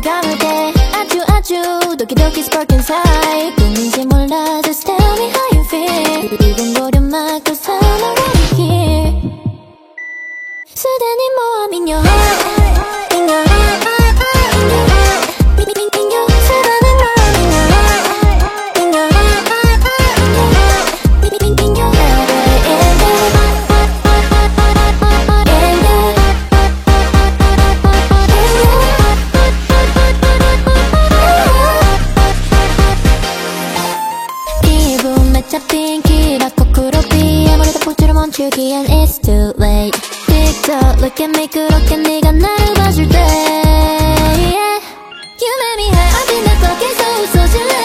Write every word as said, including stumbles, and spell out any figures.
감을 때 아주 아주 도끼도끼 spark inside 꿈인지 몰라 just tell me how you feel 두근거려 막 cause I'm already here 수단이 모험 in your heart in your heart in your heart in your 수단이 모험 in your heart in your heart in your heart in your 잡힌 키라 거꾸로 비 아무래도 포즈를 멈추기엔 it's too late 틱톡 look at me 그렇게 네가 나를 봐줄 때 yeah. You make me high 어디 내 꽉 계속 웃어줄래